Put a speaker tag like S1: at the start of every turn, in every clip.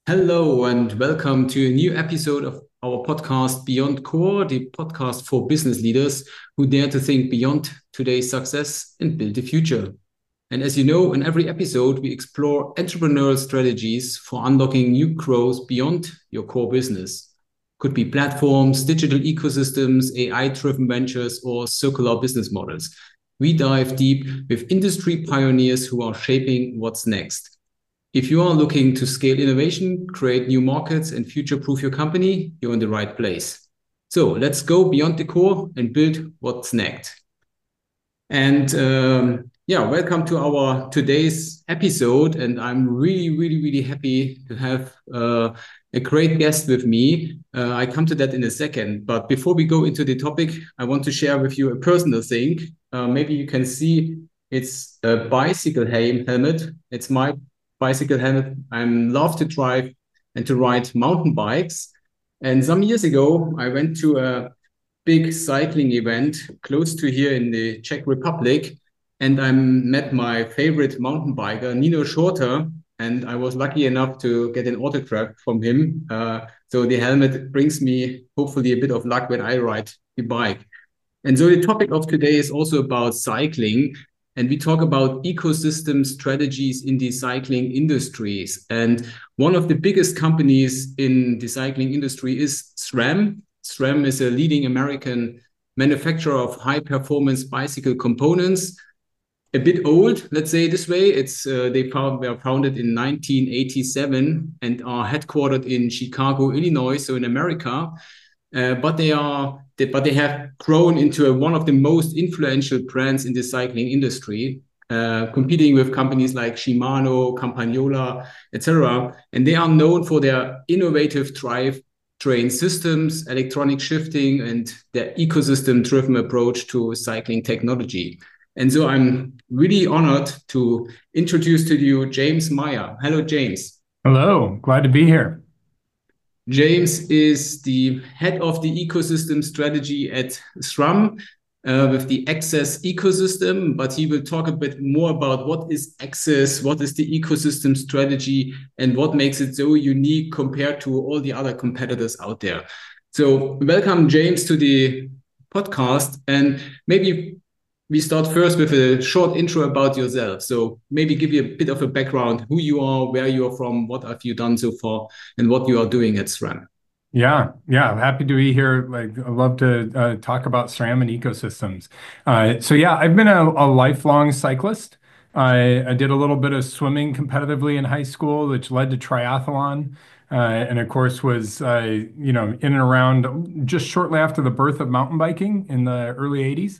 S1: Hello and welcome to a new episode of our podcast Beyond Core, the podcast for business leaders who dare to think beyond today's success and build the future. And as you know, in every episode, we explore entrepreneurial strategies for unlocking new growth beyond your core business. Could be platforms, digital ecosystems, AI-driven ventures, or circular business models. We dive deep with industry pioneers who are shaping what's next. If you are looking to scale innovation, create new markets, and future-proof your company, you're in the right place. So let's go beyond the core and build what's next. And welcome to our today's episode. And I'm really happy to have a great guest with me. I come to that in a second. But before we go into the topic, I want to share with you a personal thing. Maybe you can see it's a bicycle helmet. It's my bicycle helmet. I love to drive and to ride mountain bikes. And some years ago, I went to a big cycling event close to here in the Czech Republic. And I met my favorite mountain biker, Nino Schurter. And I was lucky enough to get an autograph from him. So the helmet brings me hopefully a bit of luck when I ride the bike. And so the topic of today is also about cycling. And we talk about ecosystem strategies in the cycling industries. And one of the biggest companies in the cycling industry is SRAM. SRAM is a leading American manufacturer of high performance bicycle components. A bit old, let's say this way. They were founded in 1987 and are headquartered in Chicago, Illinois, so in America. But they have grown into one of the most influential brands in the cycling industry, competing with companies like Shimano, Campagnola, etc. And they are known for their innovative drivetrain systems, electronic shifting, and their ecosystem-driven approach to cycling technology. And so I'm really honored to introduce to you James Meyer. Hello, James.
S2: Hello, glad to be here.
S1: James is the head of the ecosystem strategy at SRAM with the Access ecosystem, but he will talk a bit more about what is Access, what is the ecosystem strategy, and what makes it so unique compared to all the other competitors out there. So welcome, James, to the podcast. And maybe we start first with a short intro about yourself. So maybe give you a bit of a background, who you are, where you are from, what have you done so far, and what you are doing at SRAM.
S2: Yeah, I'm happy to be here. Like, I love to talk about SRAM and ecosystems. I've been a lifelong cyclist. I did a little bit of swimming competitively in high school, which led to triathlon, and of course was in and around just shortly after the birth of mountain biking in the early '80s.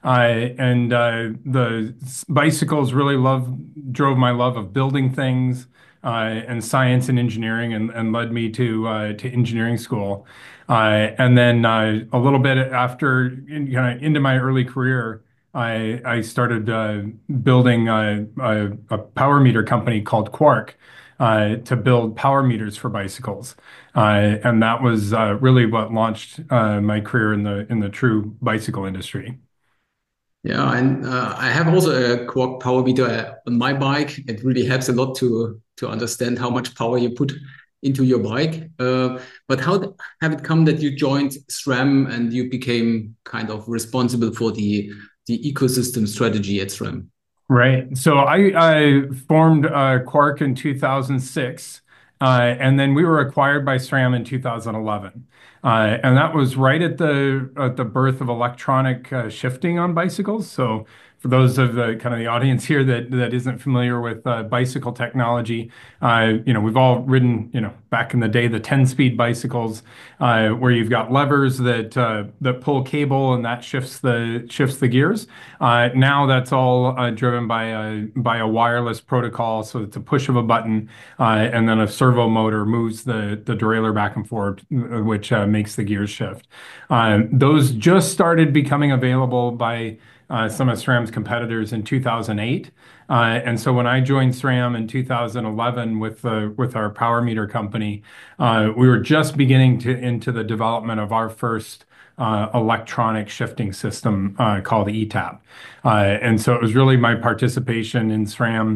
S2: The bicycles really drove my love of building things and science and engineering and led me to engineering school. And then a little bit after, into my early career, I started building a power meter company called Quark to build power meters for bicycles. And that was really what launched my career in the true bicycle industry.
S1: Yeah, and I have also a Quark power meter on my bike. It really helps a lot to understand how much power you put into your bike. But how have it come that you joined SRAM and you became kind of responsible for the ecosystem strategy at SRAM?
S2: Right. So I formed Quark in 2006, and then we were acquired by SRAM in 2011. And that was right at the birth of electronic shifting on bicycles. So for those of the kind of the audience here that isn't familiar with bicycle technology, we've all ridden, back in the day, the 10-speed bicycles, where you've got levers that pull cable and that shifts the gears. Now that's all driven by a wireless protocol, so it's a push of a button, and then a servo motor moves the derailleur back and forth, which makes the gears shift. Those just started becoming available by some of SRAM's competitors in 2008. And so when I joined SRAM in 2011 with our power meter company, we were just beginning into the development of our first electronic shifting system called ETAP. And so it was really my participation in SRAM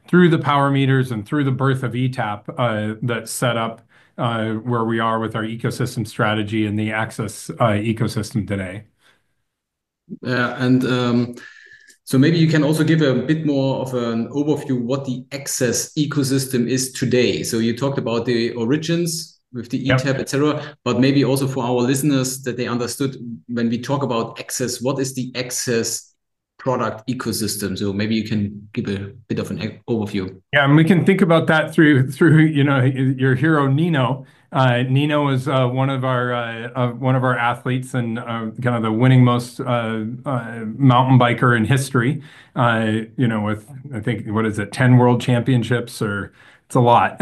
S2: through the power meters and through the birth of ETAP that set up where we are with our ecosystem strategy and the access ecosystem today.
S1: And so maybe you can also give a bit more of an overview what the access ecosystem is today. So you talked about the origins with the ETAP, etc., but maybe also for our listeners that they understood when we talk about access, what is the access product ecosystem? So maybe you can give a bit of an overview.
S2: Yeah, and we can think about that through your hero Nino. Nino is one of our athletes and kind of the winning most mountain biker in history. With I think what is it, 10 world championships or it's a lot,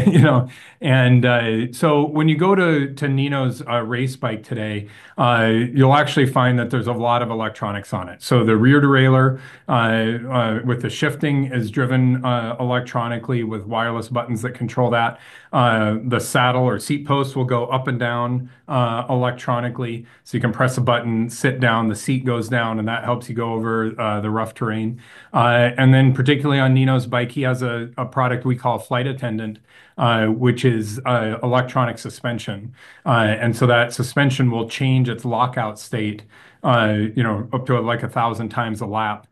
S2: And so when you go to Nino's race bike today, you'll actually find that there's a lot of electronics on it. So the rear derailleur with the shifting is driven electronically with wireless buttons that control that. The saddle or seat post will go up and down electronically. So you can press a button, sit down, the seat goes down, and that helps you go over the rough terrain. And then particularly on Nino's bike, he has a product we call Flight Attendant, which is electronic suspension. And so that suspension will change its lockout state, up to like 1,000 times a lap.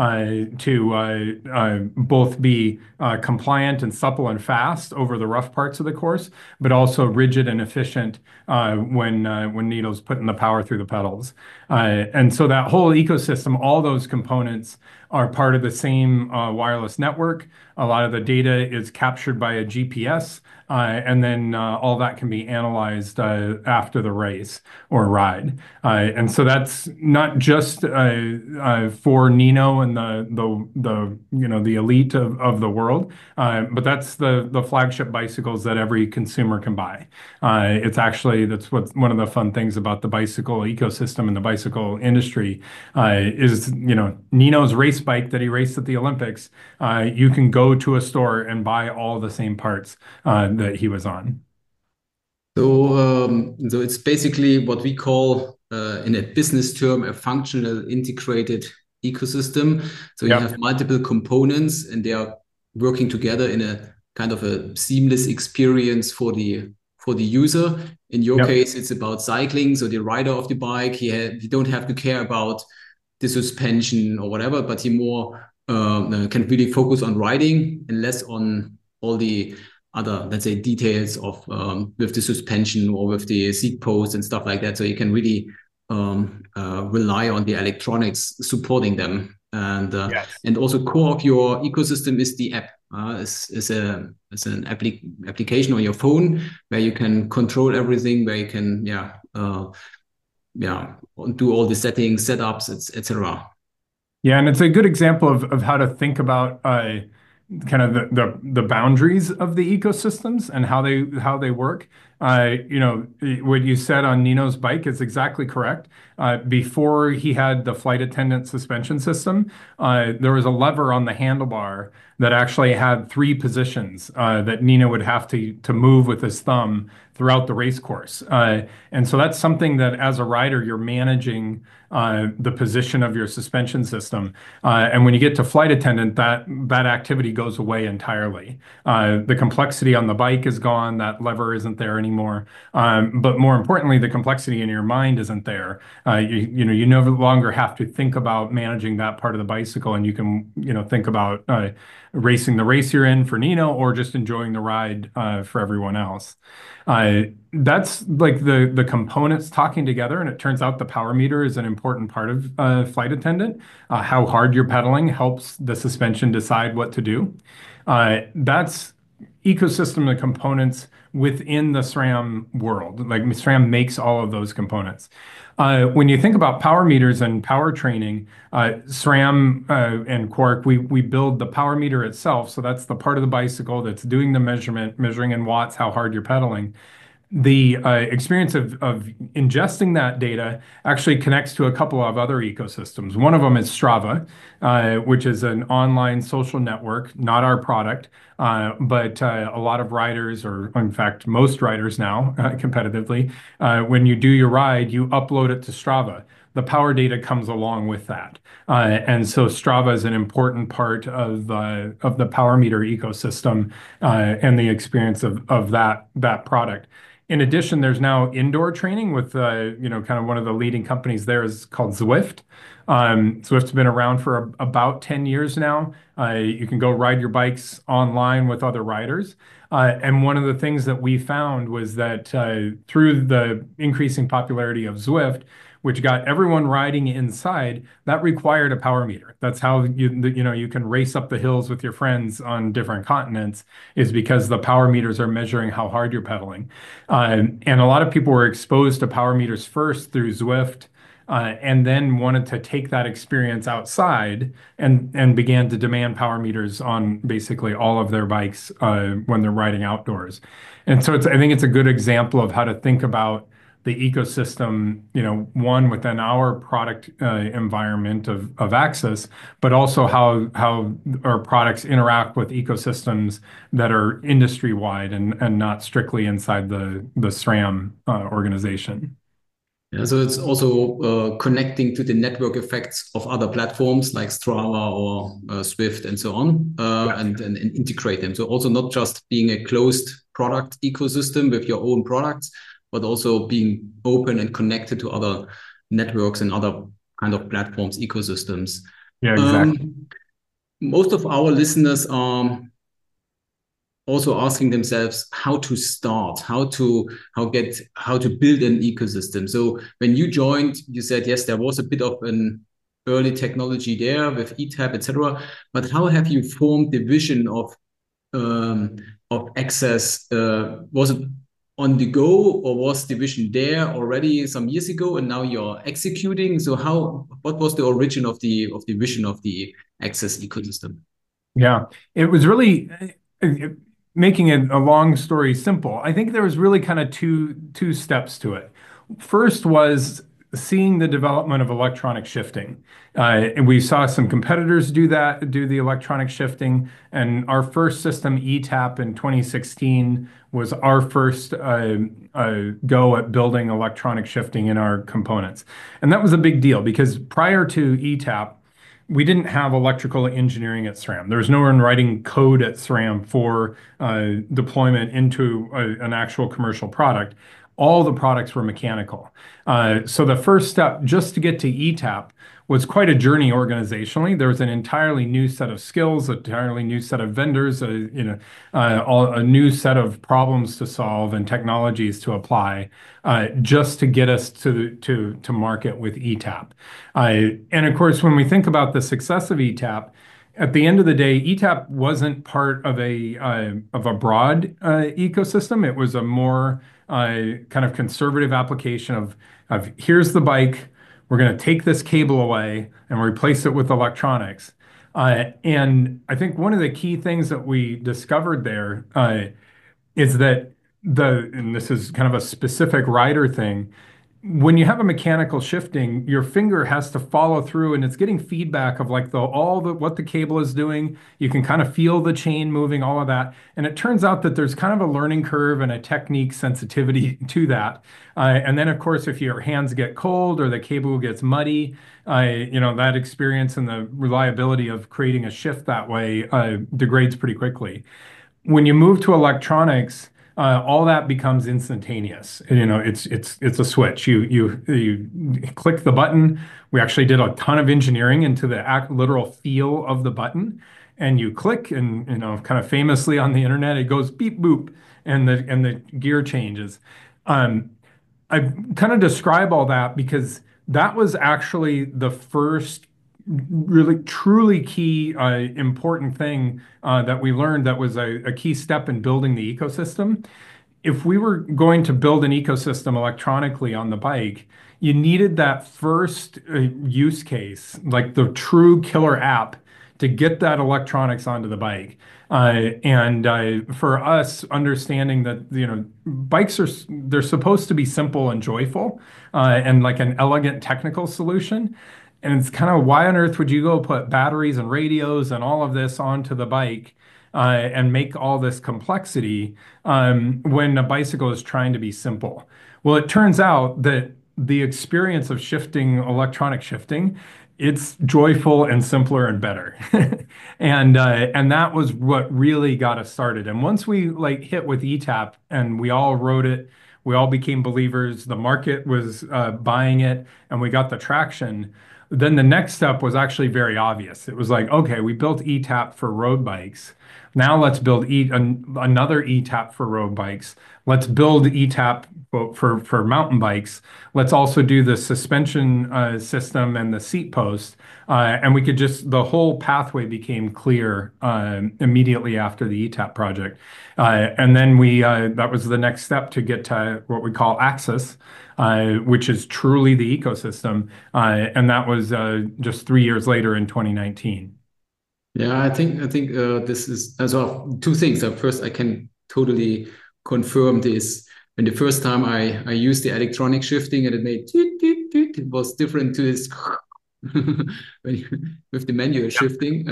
S2: To both be compliant and supple and fast over the rough parts of the course, but also rigid and efficient when Nino's putting the power through the pedals. And so that whole ecosystem, all those components are part of the same wireless network. A lot of the data is captured by a GPS, and then all that can be analyzed after the race or ride. And so that's not just for Nino and the elite of the world, but that's the flagship bicycles that every consumer can buy. That's what's one of the fun things about the bicycle ecosystem and the bicycle industry is Nino's race bike that he raced at the Olympics. You can go to a store and buy all the same parts that he was on.
S1: So it's basically what we call, in a business term, a functional integrated ecosystem. So you have multiple components, and they are working together in a kind of a seamless experience for the user. In your case, it's about cycling. So the rider of the bike, he don't have to care about the suspension or whatever, but he more can really focus on riding and less on all the other, let's say, details of with the suspension or with the seat post and stuff like that. So you can really rely on the electronics supporting them. And also core of your ecosystem is the app. It's an application on your phone where you can control everything, where you can do all the settings, setups, etc.
S2: Yeah, and it's a good example of how to think about kind of the boundaries of the ecosystems and how they work. What you said on Nino's bike is exactly correct. Before he had the Flight Attendant suspension system, there was a lever on the handlebar that actually had 3 positions that Nino would have to move with his thumb throughout the race course. And so that's something that as a rider, you're managing the position of your suspension system. And when you get to Flight Attendant, that activity goes away entirely. The complexity on the bike is gone. That lever isn't there anymore. But more importantly, the complexity in your mind isn't there. You no longer have to think about managing that part of the bicycle, and you can think about racing the race you're in for Nino or just enjoying the ride for everyone else. That's like the components talking together, and it turns out the power meter is an important part of Flight Attendant. How hard you're pedaling helps the suspension decide what to do. That's ecosystem of components within the SRAM world. Like SRAM makes all of those components. When you think about power meters and power training, SRAM and Quark, we build the power meter itself. So that's the part of the bicycle that's doing the measuring in watts how hard you're pedaling. The experience of ingesting that data actually connects to a couple of other ecosystems. One of them is Strava, which is an online social network, not our product, but a lot of riders, or in fact, most riders now, competitively, when you do your ride, you upload it to Strava. the power data comes along with that. And so Strava is an important part of the power meter ecosystem and the experience of that product. In addition, there's now indoor training with kind of one of the leading companies there is called Zwift. Zwift's been around for about 10 years now. You can go ride your bikes online with other riders. And one of the things that we found was that through the increasing popularity of Zwift, which got everyone riding inside, that required a power meter. That's how you can race up the hills with your friends on different continents, is because the power meters are measuring how hard you're pedaling. And a lot of people were exposed to power meters first through Zwift, and then wanted to take that experience outside and began to demand power meters on basically all of their bikes when they're riding outdoors. And so I think it's a good example of how to think about the ecosystem, one within our product environment of Axis, but also how our products interact with ecosystems that are industry wide and not strictly inside the SRAM organization.
S1: Yeah, so it's also connecting to the network effects of other platforms like Strava or Swift and so on, and integrate them. So also not just being a closed product ecosystem with your own products, but also being open and connected to other networks and other kind of platforms, ecosystems.
S2: Yeah, exactly.
S1: Most of our listeners are also asking themselves how to start, how to build an ecosystem. So when you joined, you said yes, there was a bit of an early technology there with ETAP, etc. But how have you formed the vision of Access? Was it on the go, or was the vision there already some years ago, and now you're executing? So what was the origin of the vision of the Access ecosystem?
S2: Yeah, it was really making a long story simple. I think there was really kind of two steps to it. First was seeing the development of electronic shifting. And we saw some competitors do the electronic shifting. And our first system, ETAP, in 2016, was our first go at building electronic shifting in our components. And that was a big deal because prior to ETAP, we didn't have electrical engineering at SRAM. There was no one writing code at SRAM for deployment into an actual commercial product. All the products were mechanical. So the first step just to get to ETAP was quite a journey organizationally. There was an entirely new set of skills, an entirely new set of vendors, a new set of problems to solve and technologies to apply just to get us to market with ETAP. And of course, when we think about the success of ETAP, at the end of the day, ETAP wasn't part of a broad ecosystem. It was a more kind of conservative application of here's the bike, we're going to take this cable away and replace it with electronics. And I think one of the key things that we discovered there is that and this is kind of a specific rider thing, when you have a mechanical shifting, your finger has to follow through and it's getting feedback of like what the cable is doing. You can kind of feel the chain moving, all of that. And it turns out that there's kind of a learning curve and a technique sensitivity to that. And then of course, if your hands get cold or the cable gets muddy, that experience and the reliability of creating a shift that way degrades pretty quickly. When you move to electronics, all that becomes instantaneous. It's a switch. You click the button. We actually did a ton of engineering into the literal feel of the button, and you click, and kind of famously on the internet, it goes beep boop, and the gear changes. I kind of describe all that because that was actually the first really truly key important thing that we learned that was a key step in building the ecosystem. If we were going to build an ecosystem electronically on the bike, you needed that first use case, like the true killer app, to get that electronics onto the bike. And for us, understanding that bikes they're supposed to be simple and joyful, and like an elegant technical solution. And it's kind of, why on earth would you go put batteries and radios and all of this onto the bike and make all this complexity when a bicycle is trying to be simple? Well, it turns out that the experience of shifting, electronic shifting, it's joyful and simpler and better. And that was what really got us started. And once we like hit with ETAP and we all wrote it, we all became believers, the market was buying it, and we got the traction. Then the next step was actually very obvious. It was like, okay, we built ETAP for road bikes. Now let's build another ETAP for road bikes. Let's build ETAP for mountain bikes. Let's also do the suspension system and the seat post. And we could just, the whole pathway became clear immediately after the ETAP project. And then that was the next step to get to what we call Axis, which is truly the ecosystem. And that was just 3 years later in 2019.
S1: Yeah, I think this is as well two things. First, I can totally confirm this. When the first time I used the electronic shifting and it made toot, toot, toot, it was different to this with the manual shifting.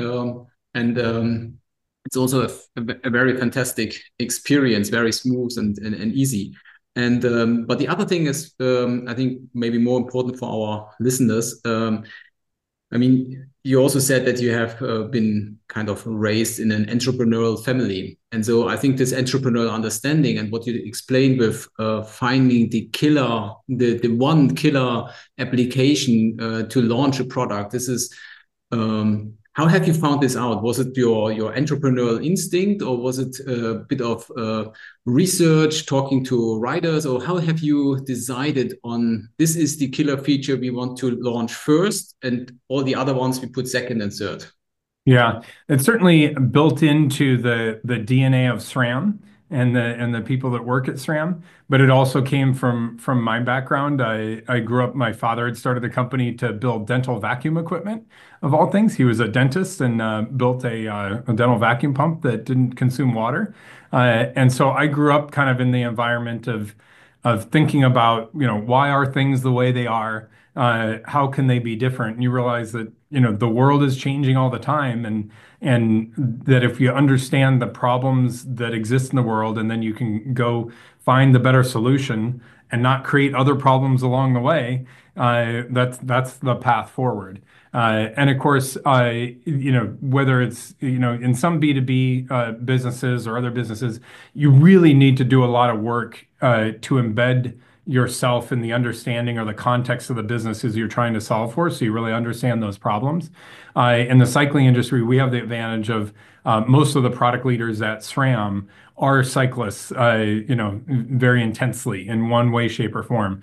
S1: And it's also a very fantastic experience, very smooth and easy. And but the other thing is, I think maybe more important for our listeners. I mean, you also said that you have been kind of raised in an entrepreneurial family. And so I think this entrepreneurial understanding and what you explained with finding the one killer application to launch a product, this is how have you found this out? Was it your entrepreneurial instinct, or was it a bit of research, talking to writers, or how have you decided on this is the killer feature we want to launch first, and all the other ones we put second and third?
S2: Yeah, it's certainly built into the DNA of SRAM and the people that work at SRAM, but it also came from my background. I grew up, my father had started a company to build dental vacuum equipment, of all things. He was a dentist and built a dental vacuum pump that didn't consume water. And so I grew up kind of in the environment of thinking about, why are things the way they are? How can they be different? And you realize that, the world is changing all the time, and that if you understand the problems that exist in the world, and then you can go find the better solution and not create other problems along the way, that's the path forward. And of course, whether it's, in some B2B businesses or other businesses, you really need to do a lot of work to embed yourself in the understanding or the context of the businesses you're trying to solve for, so you really understand those problems. In the cycling industry, we have the advantage of most of the product leaders at SRAM are cyclists, very intensely in one way, shape, or form.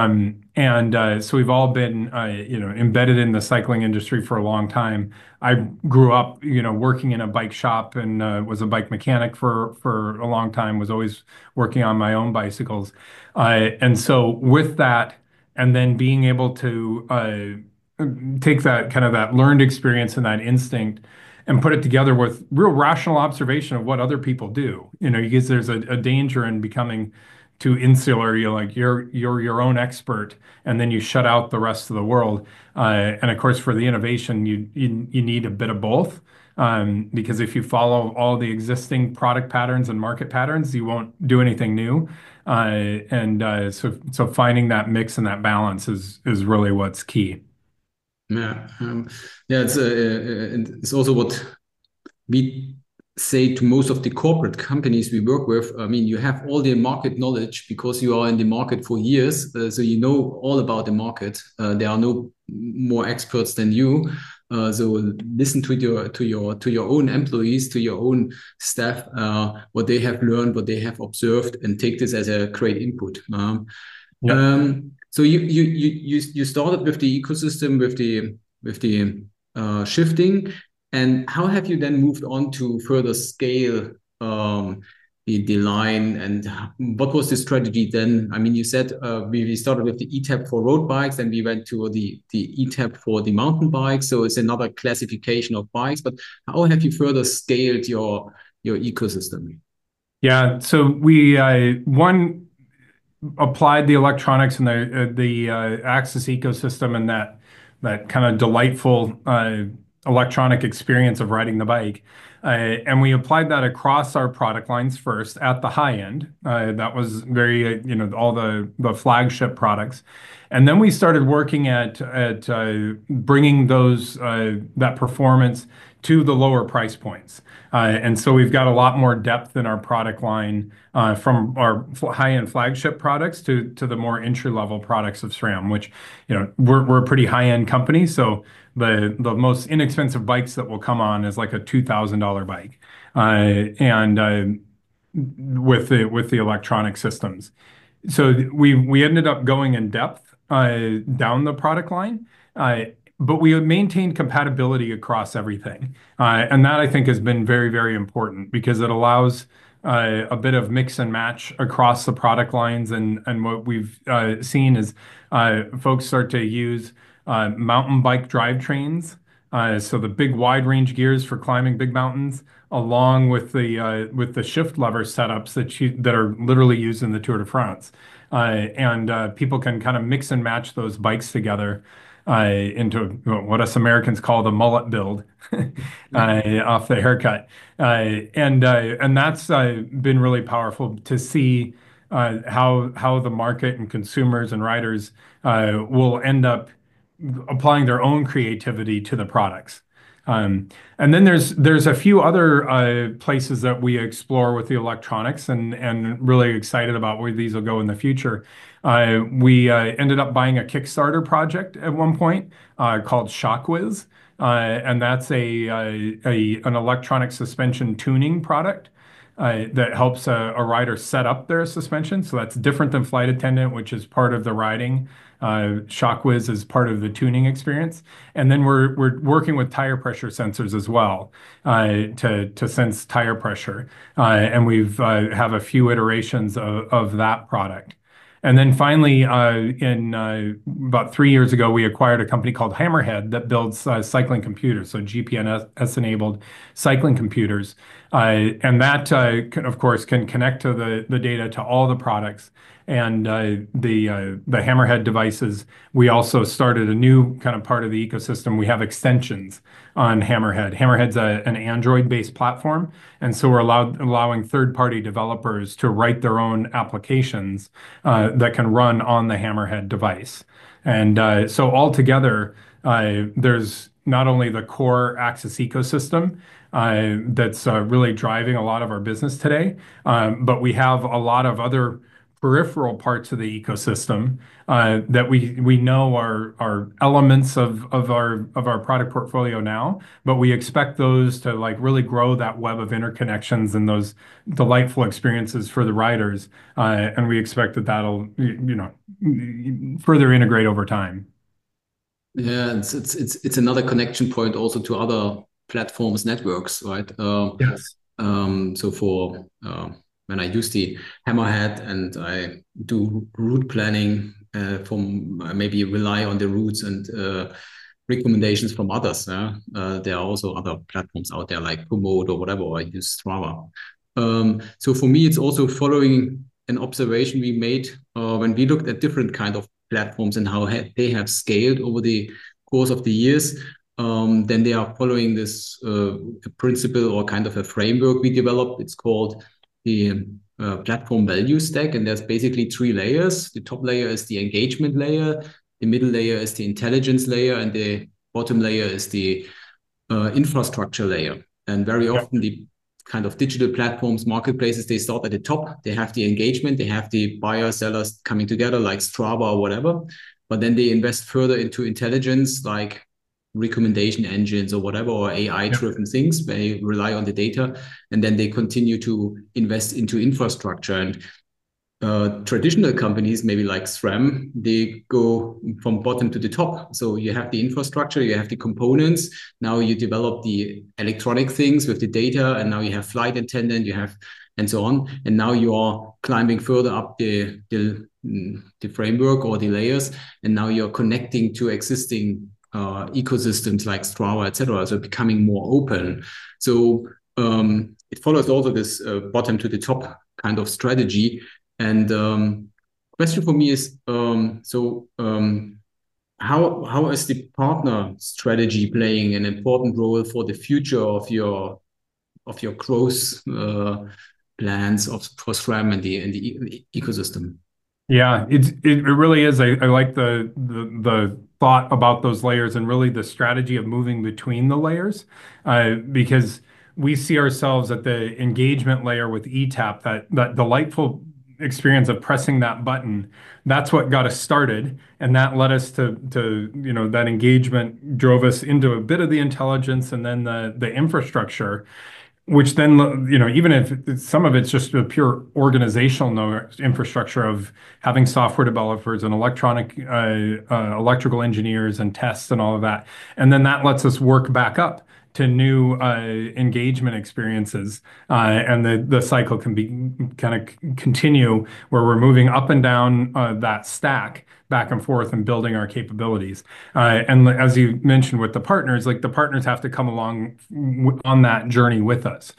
S2: And so we've all been, embedded in the cycling industry for a long time. I grew up, working in a bike shop and was a bike mechanic for a long time, was always working on my own bicycles. And so with that, and then being able to take that kind of that learned experience and that instinct and put it together with real rational observation of what other people do. Because there's a danger in becoming too insular. You're your own expert, and then you shut out the rest of the world. And of course, for the innovation, you need a bit of both. Because if you follow all the existing product patterns and market patterns, you won't do anything new. So finding that mix and that balance is really what's key.
S1: Yeah, yeah. It's also what we say to most of the corporate companies we work with. I mean, you have all the market knowledge because you are in the market for years, so you know all about the market. There are no more experts than you. So listen to your own employees, to your own staff, what they have learned, what they have observed, and take this as a great input.
S2: Yep.
S1: So you started with the ecosystem, with the shifting, and how have you then moved on to further scale the line, and what was the strategy then? I mean, you said we started with the ETAP for road bikes, and we went to the ETAP for the mountain bikes. So it's another classification of bikes. But how have you further scaled your ecosystem?
S2: Yeah. So we one applied the electronics and the Axis ecosystem and that kind of delightful electronic experience of riding the bike. And we applied that across our product lines first at the high end. That was very, all the flagship products. And then we started working at bringing that performance to the lower price points. And so we've got a lot more depth in our product line from our high-end flagship products to the more entry-level products of SRAM, which, we're a pretty high-end company. So the most inexpensive bikes that will come on is like a $2,000 bike, and with the electronic systems. So we ended up going in depth down the product line, but we have maintained compatibility across everything. And that I think has been very, very important because it allows a bit of mix and match across the product lines. And what we've seen is folks start to use mountain bike drivetrains. So the big wide range gears for climbing big mountains, along with the shift lever setups that are literally used in the Tour de France. And people can kind of mix and match those bikes together into what us Americans call the mullet build off the haircut. And that's been really powerful to see how the market and consumers and riders will end up applying their own creativity to the products. And then there's a few other places that we explore with the electronics and really excited about where these will go in the future. We ended up buying a Kickstarter project at one point called Shockwiz, and that's an electronic suspension tuning product that helps a rider set up their suspension. So that's different than Flight Attendant, which is part of the riding. Shockwiz is part of the tuning experience. And then we're working with tire pressure sensors as well to sense tire pressure. And we've have a few iterations of that product. And then finally, in about 3 years ago, we acquired a company called Hammerhead that builds cycling computers, so GPS-enabled cycling computers. And that, of course, can connect to the data to all the products. And the Hammerhead devices, we also started a new kind of part of the ecosystem. We have extensions on Hammerhead. Hammerhead's an Android-based platform, and so we're allowing third-party developers to write their own applications that can run on the Hammerhead device. And so altogether, there's not only the core Axis ecosystem that's really driving a lot of our business today, but we have a lot of other peripheral parts of the ecosystem that we know are elements of our product portfolio now, but we expect those to like really grow that web of interconnections and those delightful experiences for the riders, and we expect that'll further integrate over time.
S1: Yeah, it's another connection point also to other platforms, networks, right?
S2: Yes.
S1: So for when I use the Hammerhead and I do route planning, from maybe rely on the routes and recommendations from others. There are also other platforms out there like Komoot or whatever, or I use Strava. So for me, it's also following an observation we made when we looked at different kind of platforms and how they have scaled over the course of the years. Then they are following this principle or kind of a framework we developed. It's called the platform value stack, and there's basically three layers. The top layer is the engagement layer, the middle layer is the intelligence layer, and the bottom layer is the infrastructure layer. And very often the kind of digital platforms, marketplaces, they start at the top. They have the engagement, they have the buyer sellers coming together like Strava or whatever, but then they invest further into intelligence like recommendation engines or whatever, or AI-driven things. They rely on the data, and then they continue to invest into infrastructure. And traditional companies, maybe like SRAM, they go from bottom to the top. So you have the infrastructure, you have the components. Now you develop the electronic things with the data, and now you have flight attendant, you have, and so on. And now you are climbing further up the framework or the layers, and now you're connecting to existing ecosystems like Strava, etc. So becoming more open. So it follows also this bottom to the top kind of strategy. And question for me is, how is the partner strategy playing an important role for the future of your of your growth plans for SRAM and the ecosystem.
S2: Yeah, it really is. I like the thought about those layers and really the strategy of moving between the layers, because we see ourselves at the engagement layer with ETAP, that delightful experience of pressing that button. That's what got us started, and that led us to that engagement drove us into a bit of the intelligence and then the infrastructure, which then, even if some of it's just a pure organizational infrastructure of having software developers and electrical engineers and tests and all of that. And then that lets us work back up to new engagement experiences. And the cycle can be kind of continue where we're moving up and down that stack back and forth and building our capabilities. And as you mentioned with the partners, like the partners have to come along on that journey with us.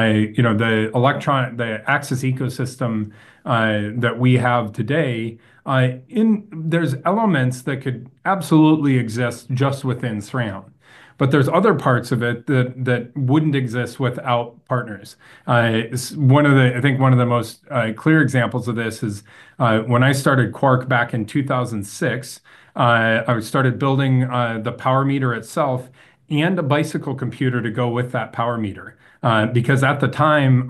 S2: The Axis ecosystem that we have today, there's elements that could absolutely exist just within SRAM. But there's other parts of it that wouldn't exist without partners. I think one of the most clear examples of this is when I started Quark back in 2006. I started building the power meter itself and a bicycle computer to go with that power meter. Because at the time,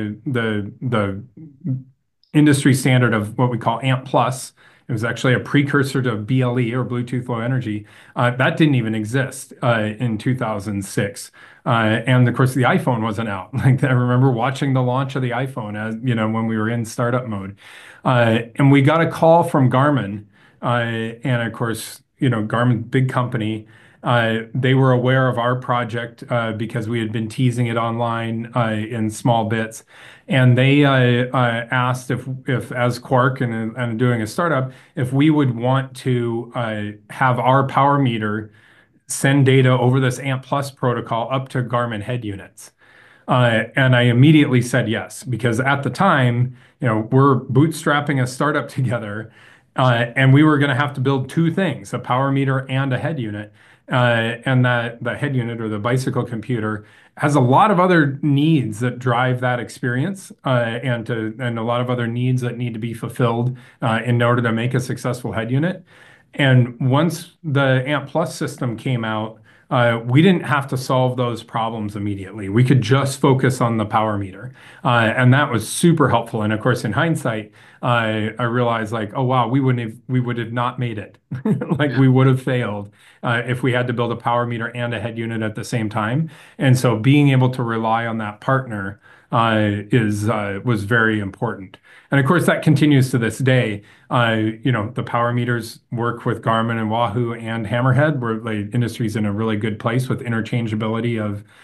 S2: the industry standard of what we call AMP Plus. It was actually a precursor to BLE or Bluetooth Low Energy. That didn't even exist in 2006. And of course, the iPhone wasn't out. Like I remember watching the launch of the iPhone as when we were in startup mode. And we got a call from Garmin. And of course, Garmin, big company. They were aware of our project because we had been teasing it online in small bits. And they asked if as Quark and doing a startup, if we would want to have our power meter send data over this AMP Plus protocol up to Garmin head units. And I immediately said yes, because at the time, we're bootstrapping a startup together, and we were going to have to build two things, a power meter and a head unit. And that the head unit or the bicycle computer has a lot of other needs that drive that experience, and a lot of other needs that need to be fulfilled in order to make a successful head unit. And once the AMP Plus system came out, we didn't have to solve those problems immediately. We could just focus on the power meter. And that was super helpful. And of course, in hindsight, I realized like, oh, wow, we would have not made it. Like
S1: Yeah.
S2: we would have failed if we had to build a power meter and a head unit at the same time. And so being able to rely on that partner was very important. And of course, that continues to this day. The power meters work with Garmin and Wahoo and Hammerhead, where the industry's in a really good place with interchangeability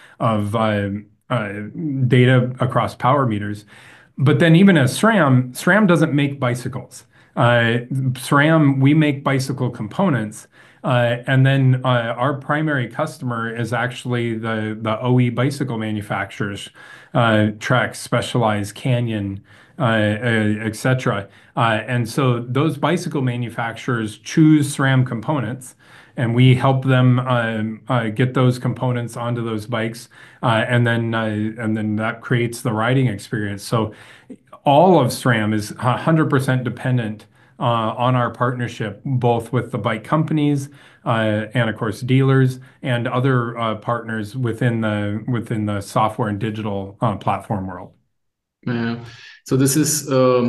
S2: of data across power meters. But then even as SRAM doesn't make bicycles. SRAM, we make bicycle components. And then our primary customer is actually the OE bicycle manufacturers, Trek, Specialized, Canyon, etc. And so those bicycle manufacturers choose SRAM components, and we help them get those components onto those bikes, and then that creates the riding experience. So all of SRAM is 100% dependent on our partnership, both with the bike companies and of course dealers and other partners within the software and digital platform world.
S1: Yeah. So this is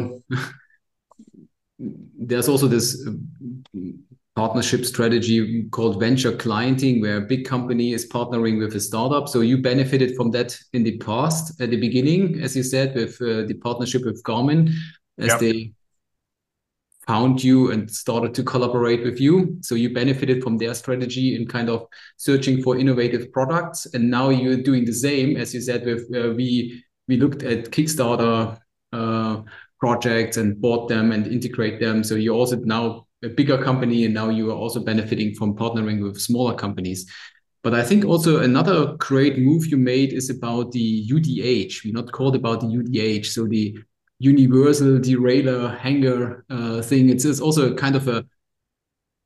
S1: there's also this partnership strategy called venture clienting, where a big company is partnering with a startup. So you benefited from that in the past, at the beginning, as you said, with the partnership with Garmin, as
S2: Yep.
S1: they found you and started to collaborate with you. So you benefited from their strategy in kind of searching for innovative products. And now you're doing the same, as you said, with we looked at Kickstarter projects and bought them and integrate them. So you're also now a bigger company, and now you are also benefiting from partnering with smaller companies. But I think also another great move you made is about the UDH. We're not called about the UDH, so the Universal Derailleur Hanger thing. It's also kind of a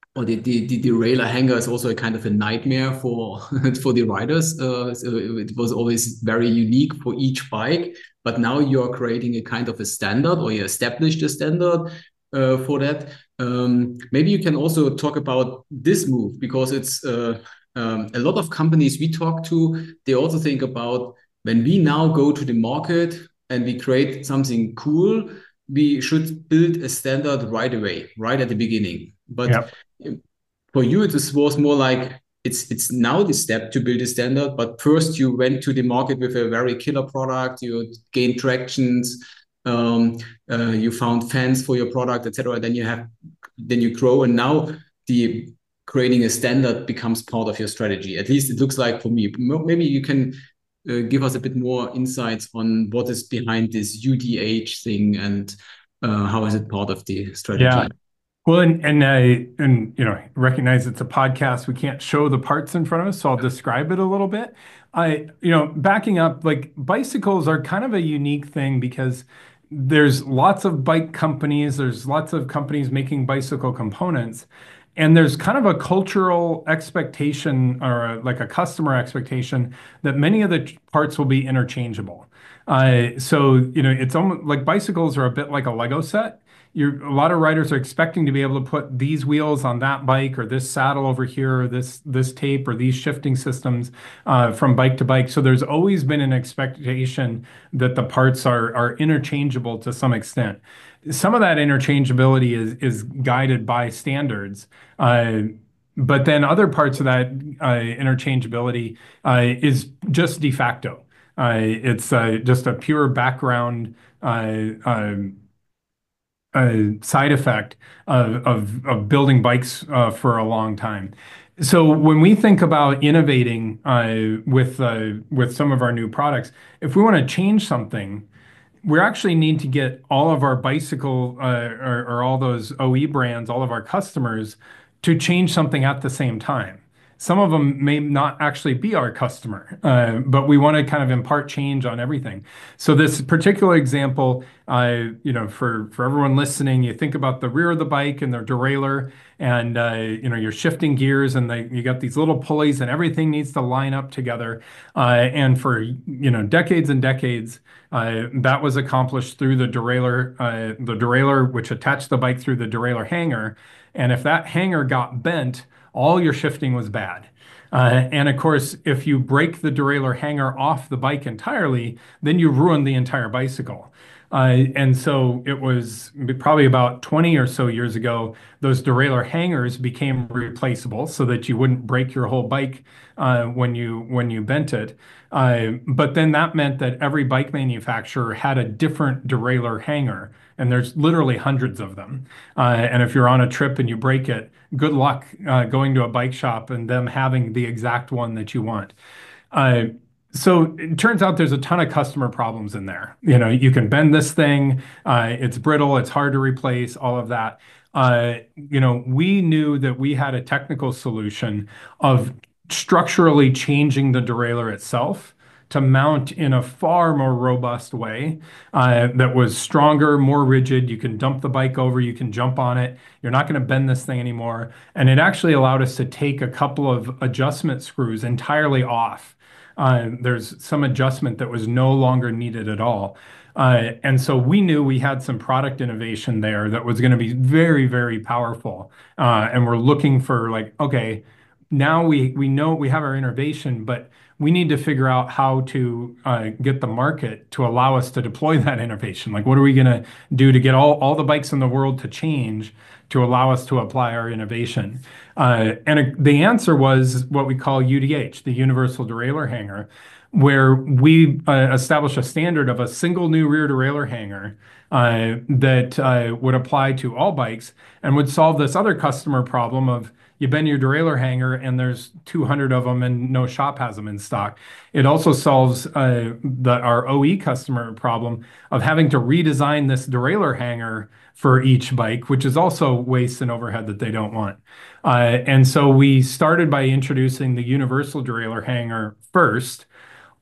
S1: or the derailleur hanger is also a kind of a nightmare for for the riders. So it was always very unique for each bike. But now you're creating a kind of a standard, or you established a standard for that. Maybe you can also talk about this move, because it's a lot of companies we talk to. They also think about, when we now go to the market and we create something cool, we should build a standard right away, right at the beginning. But
S2: Yeah.
S1: for you, it was more like, it's now the step to build a standard, but first you went to the market with a very killer product, you gained tractions, um, you found fans for your product, etc. Then you grow, and now the creating a standard becomes part of your strategy. At least it looks like for me. Maybe you can give us a bit more insights on what is behind this UDH thing, and how is it part of the
S2: Yeah.
S1: strategy?
S2: Well, and recognize it's a podcast. We can't show the parts in front of us, so I'll describe it a little bit. Backing up, like bicycles are kind of a unique thing because there's lots of bike companies, there's lots of companies making bicycle components, and there's kind of a cultural expectation or like a customer expectation that many of the parts will be interchangeable. So it's almost like bicycles are a bit like a Lego set. A lot of riders are expecting to be able to put these wheels on that bike, or this saddle over here, or this tape, or these shifting systems from bike to bike. So there's always been an expectation that the parts are interchangeable to some extent. Some of that interchangeability is guided by standards. Uh, but then other parts of that interchangeability is just de facto. It's just a pure background side effect of building bikes for a long time. So when we think about innovating with some of our new products, if we want to change something, we actually need to get all of our bicycle or all those OE brands, all of our customers to change something at the same time. Some of them may not actually be our customer, but we want to kind of impart change on everything. So this particular example, for everyone listening, you think about the rear of the bike and their derailleur, and you're shifting gears, and you got these little pulleys, and everything needs to line up together. And for decades and decades, that was accomplished through the derailleur which attached the bike through the derailleur hanger. And if that hanger got bent, all your shifting was bad. And of course, if you break the derailleur hanger off the bike entirely, then you ruin the entire bicycle. And so it was probably about 20 or so years ago, those derailleur hangers became replaceable so that you wouldn't break your whole bike when you bent it. But then that meant that every bike manufacturer had a different derailleur hanger, and there's literally hundreds of them. And if you're on a trip and you break it, good luck going to a bike shop and them having the exact one that you want. Uh, so it turns out there's a ton of customer problems in there. You can bend this thing, it's brittle, it's hard to replace, all of that. We knew that we had a technical solution of structurally changing the derailleur itself to mount in a far more robust way that was stronger, more rigid. You can dump the bike over, you can jump on it. You're not going to bend this thing anymore. And it actually allowed us to take a couple of adjustment screws entirely off. There's some adjustment that was no longer needed at all. And so we knew we had some product innovation there that was going to be very, very powerful. And we're looking for like, okay, now we know we have our innovation, but we need to figure out how to get the market to allow us to deploy that innovation. Like, what are we going to do to get all the bikes in the world to change to allow us to apply our innovation? And the answer was what we call UDH, the Universal Derailleur Hanger, where we established a standard of a single new rear derailleur hanger that would apply to all bikes and would solve this other customer problem of you bend your derailleur hanger and there's 200 of them and no shop has them in stock. It also solves our OE customer problem of having to redesign this derailleur hanger for each bike, which is also waste and overhead that they don't want. And so we started by introducing the universal derailleur hanger first,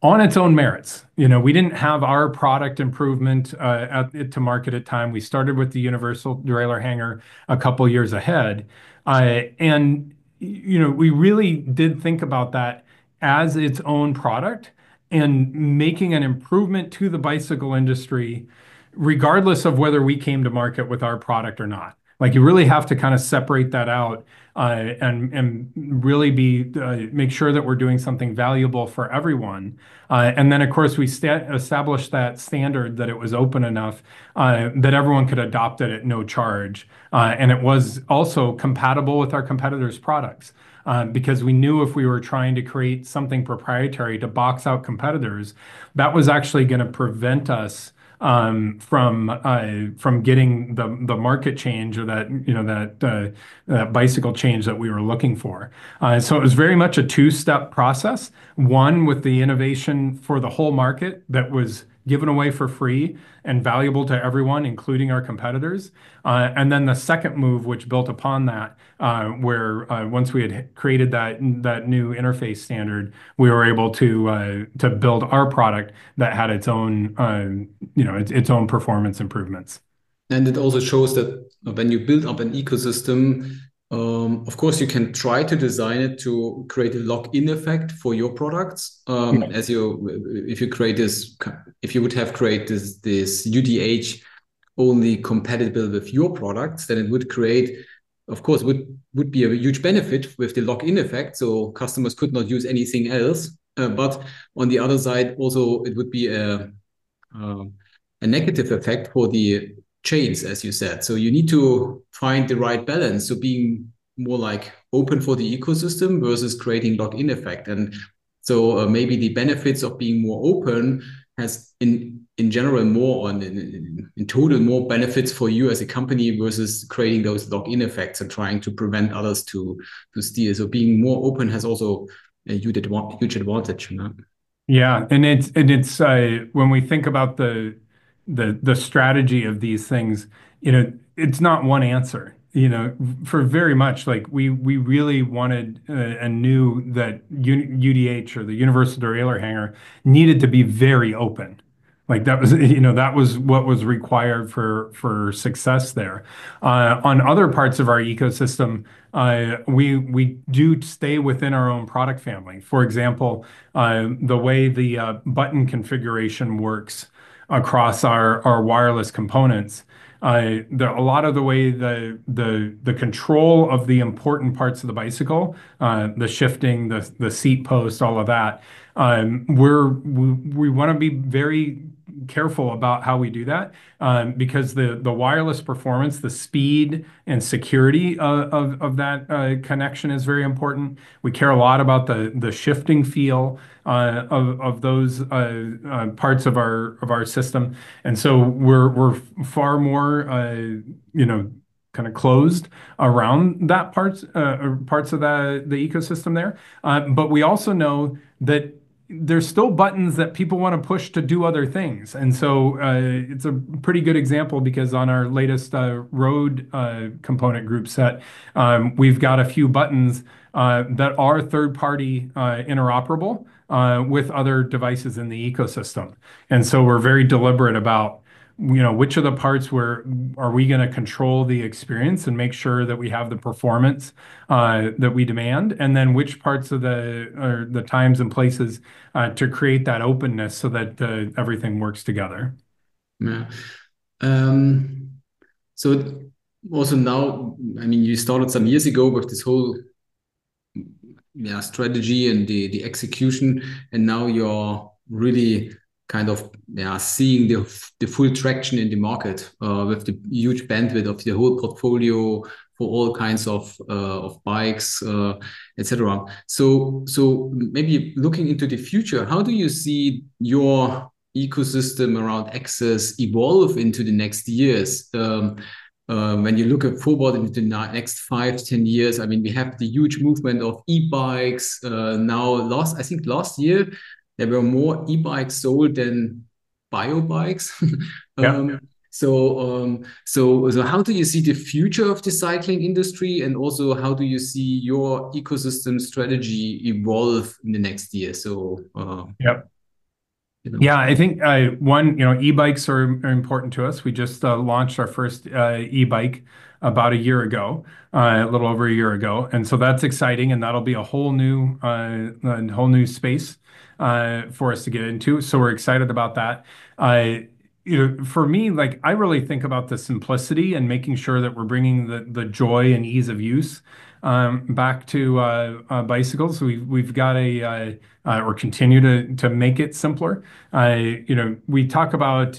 S2: on its own merits. You know, we didn't have our product improvement to market at time. We started with the universal derailleur hanger a couple years ahead, and you know, we really did think about that as its own product and making an improvement to the bicycle industry, regardless of whether we came to market with our product or not. Like you really have to kind of separate that out and really make sure that we're doing something valuable for everyone. And then, of course, we established that standard that it was open enough that everyone could adopt it at no charge. And it was also compatible with our competitors' products. Because we knew if we were trying to create something proprietary to box out competitors, that was actually going to prevent us from getting the market change or that, you know, that bicycle change that we were looking for. So it was very much a two-step process. One with the innovation for the whole market that was given away for free and valuable to everyone, including our competitors. And then the second move, which built upon that, where once we had created that new interface standard, we were able to build our product that had its own, you know, its own performance improvements.
S1: And it also shows that when you build up an ecosystem, of course, you can try to design it to create a lock-in effect for your products. If you would have created this UDH only compatible with your products, then it would create, of course, would be a huge benefit with the lock-in effect. So customers could not use anything else. But on the other side, also it would be a negative effect for the chains, as you said. So you need to find the right balance. So being more like open for the ecosystem versus creating lock-in effect. And so maybe the benefits of being more open has in general more in total more benefits for you as a company versus creating those lock-in effects and trying to prevent others to steal. So being more open has also a huge advantage. You know?
S2: Yeah, and it's when we think about the strategy of these things, you know, it's not one answer. You know, for very much like we really wanted and knew that UDH or the universal derailleur hanger needed to be very open. Like that was, you know, that was what was required for success there. On other parts of our ecosystem, we do stay within our own product family. For example, the way the button configuration works across our wireless components. A lot of the way the control of the important parts of the bicycle, the shifting, the seat post, all of that, we want to be very careful about how we do that because the wireless performance, the speed and security of that connection is very important. We care a lot about the shifting feel of those parts of our system, and so we're far more you know, kind of closed around that parts of the ecosystem there. But we also know that there's still buttons that people want to push to do other things. And so it's a pretty good example because on our latest road component group set, we've got a few buttons that are third-party interoperable with other devices in the ecosystem. And so we're very deliberate about, you know, which of the parts where are we going to control the experience and make sure that we have the performance that we demand, and then which parts of the times and places to create that openness so that everything works together.
S1: Yeah. So also now, I mean, you started some years ago with this whole strategy and the execution, and now you're really kind of seeing the full traction in the market with the huge bandwidth of the whole portfolio for all kinds of bikes, etc. So maybe looking into the future, how do you see your ecosystem around access evolve into the next years? When you look forward into the next 5-10 years, I mean, we have the huge movement of e-bikes. I think last year, there were more e-bikes sold than bio bikes.
S2: Yeah.
S1: So how do you see the future of the cycling industry, and also how do you see your ecosystem strategy evolve in the next year?
S2: Yep. Yeah, I think one, e-bikes are important to us. We just launched our first e-bike about a year ago, a little over a year ago, and so that's exciting, and that'll be a whole new space for us to get into. So we're excited about that. Uh, for me, like I really think about the simplicity and making sure that we're bringing the joy and ease of use back to bicycles. We've got or continue to make it simpler. We talk about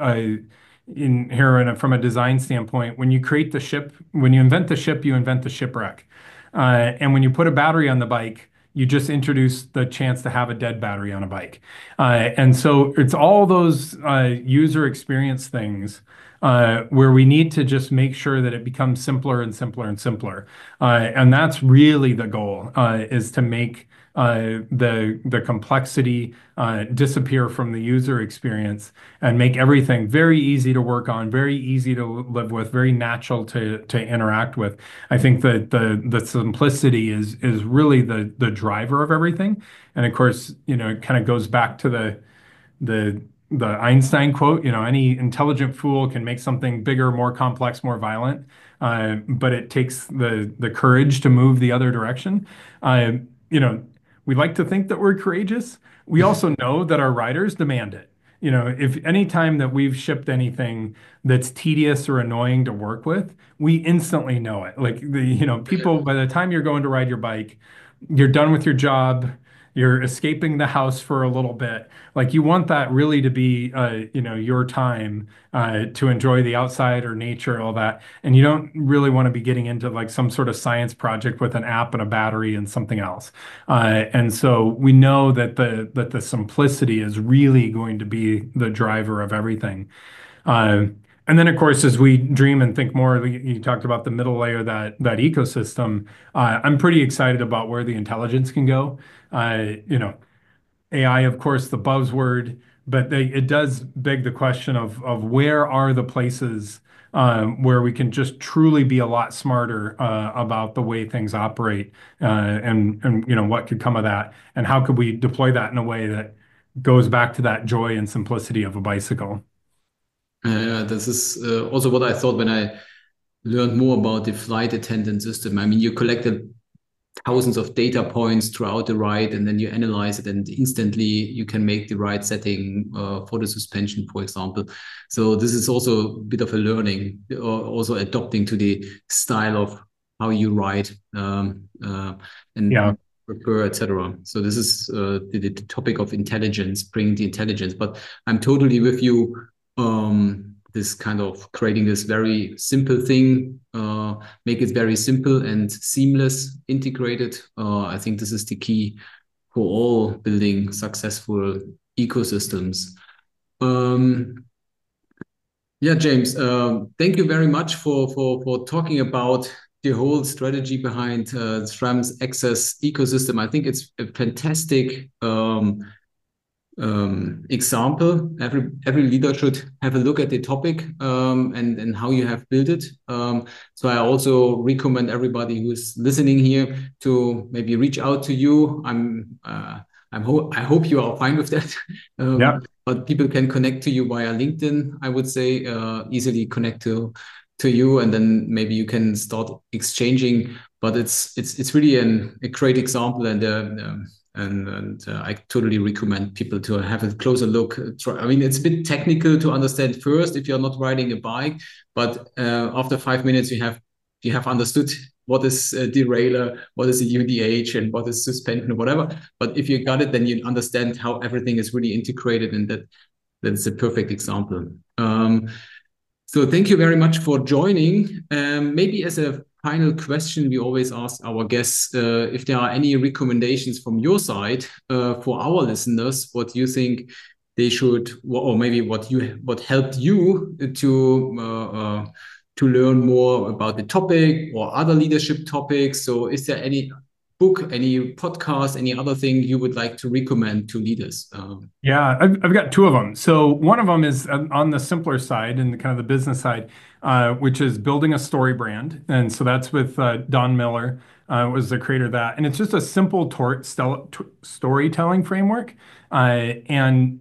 S2: in here from a design standpoint, when you create the ship, when you invent the ship, you invent the shipwreck. And when you put a battery on the bike, you just introduce the chance to have a dead battery on a bike. And so it's all those user experience things where we need to just make sure that it becomes simpler and simpler and simpler. And that's really the goal, is to make the complexity disappear from the user experience and make everything very easy to work on, very easy to live with, very natural to interact with. I think that the simplicity is really the driver of everything. And of course, it kind of goes back to the the Einstein quote, any intelligent fool can make something bigger, more complex, more violent, but it takes the courage to move the other direction. Uh, you know, we like to think that we're courageous. We also know that our riders demand it. If any time that we've shipped anything that's tedious or annoying to work with, we instantly know it. Like people, by the time you're going to ride your bike, you're done with your job, you're escaping the house for a little bit. Like you want that really to be, your time to enjoy the outside or nature, all that. And you don't really want to be getting into like some sort of science project with an app and a battery and something else. And so we know that the simplicity is really going to be the driver of everything. Uh, and then, of course, as we dream and think more, you talked about the middle layer, that ecosystem. I'm pretty excited about where the intelligence can go. AI, of course, the buzzword, but it does beg the question of where are the places where we can just truly be a lot smarter about the way things operate, and what could come of that, and how could we deploy that in a way that goes back to that joy and simplicity of a bicycle.
S1: This is also what I thought when I learned more about the flight attendant system. I mean, you collected thousands of data points throughout the ride, and then you analyze it, and instantly you can make the right setting for the suspension, for example. So this is also a bit of a learning, or also adopting to the style of how you ride,
S2: Yeah.
S1: and prepare, etc. So this is the topic of intelligence, bring the intelligence. But I'm totally with you. This kind of creating this very simple thing, make it very simple and seamless, integrated. I think this is the key for all building successful ecosystems. Yeah, James, thank you very much for talking about the whole strategy behind SRAM's Access ecosystem. I think it's a fantastic example. Every leader should have a look at the topic, and how you have built it. So I also recommend everybody who is listening here to maybe reach out to you. I hope you are fine with that.
S2: Yeah.
S1: But people can connect to you via LinkedIn. I would say easily connect to you, and then maybe you can start exchanging. But it's really a great example, and I totally recommend people to have a closer look. I mean, it's a bit technical to understand first if you're not riding a bike, but after 5 minutes, you have understood what is a derailleur, what is a UDH, and what is suspension or whatever. But if you got it, then you understand how everything is really integrated, and that's a perfect example. So thank you very much for joining. Maybe as a final question, we always ask our guests if there are any recommendations from your side for our listeners, what you think they should, or maybe what helped you to learn more about the topic or other leadership topics. So is there any book, any podcast, any other thing you would like to recommend to leaders?
S2: Yeah, I've got two of them. So one of them is on the simpler side and the kind of the business side, which is building a story brand. And so that's with Don Miller, was the creator of that. And it's just a simple storytelling framework. And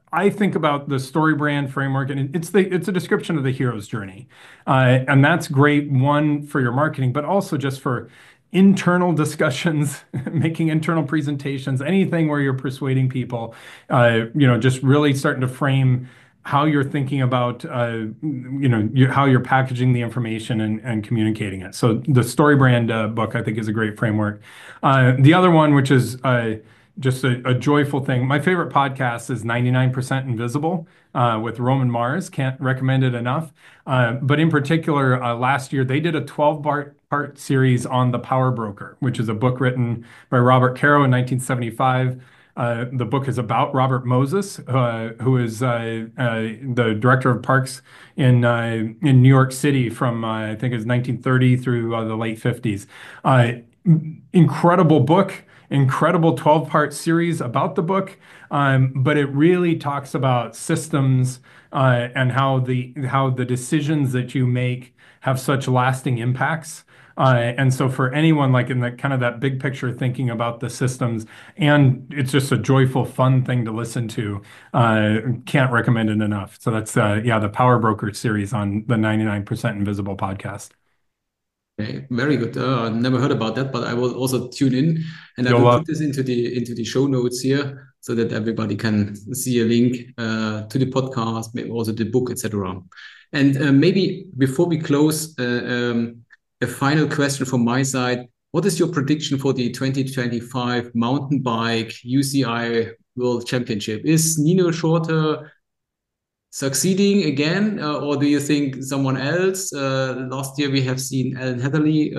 S2: I think about the story brand framework, and it's a description of the hero's journey, and that's great. One for your marketing, but also just for internal discussions, making internal presentations, anything where you're persuading people. Just really starting to frame how you're thinking about, how you're packaging the information and communicating it. So the story brand book, I think, is a great framework. The other one, which is just a joyful thing. My favorite podcast is 99% Invisible with Roman Mars. Can't recommend it enough. But in particular, last year they did a 12-part series on The Power Broker, which is a book written by Robert Caro in 1975. The book is about Robert Moses, who is the director of parks in New York City from I think it was 1930 through the late 50s. Incredible book, incredible 12-part series about the book, but it really talks about systems and how the decisions that you make have such lasting impacts. And so for anyone like in the kind of that big picture thinking about the systems, and it's just a joyful, fun thing to listen to. Can't recommend it enough. So that's the Power Broker series on the 99% Invisible podcast.
S1: Okay, very good. Never heard about that, but I will also tune in, and I
S2: You'll
S1: will
S2: love.
S1: put this into the show notes here so that everybody can see a link to the podcast, maybe also the book, etc. And maybe before we close, a final question from my side: what is your prediction for the 2025 mountain bike UCI World Championship? Is Nino Schurter succeeding again, or do you think someone else? Last year we have seen Alan Heatherly.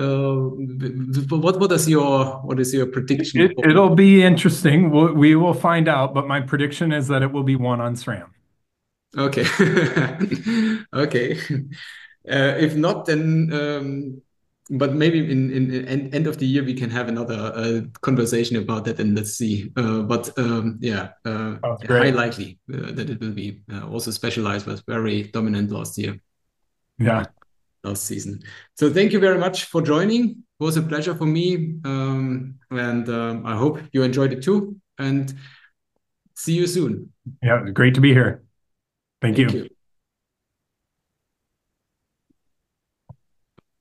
S1: What is your prediction?
S2: It'll be interesting. We will find out, but my prediction is that it will be one on SRAM.
S1: Okay, okay. If not, then but maybe in end of the year we can have another conversation about that, and let's see. But
S2: Sounds
S1: high
S2: great.
S1: likely that it will be also Specialized was very dominant last year.
S2: Yeah.
S1: Last season. So thank you very much for joining. It was a pleasure for me. And I hope you enjoyed it too. And see you soon.
S2: Yeah. Great to be here. Thank
S1: Thank
S2: you.
S1: you.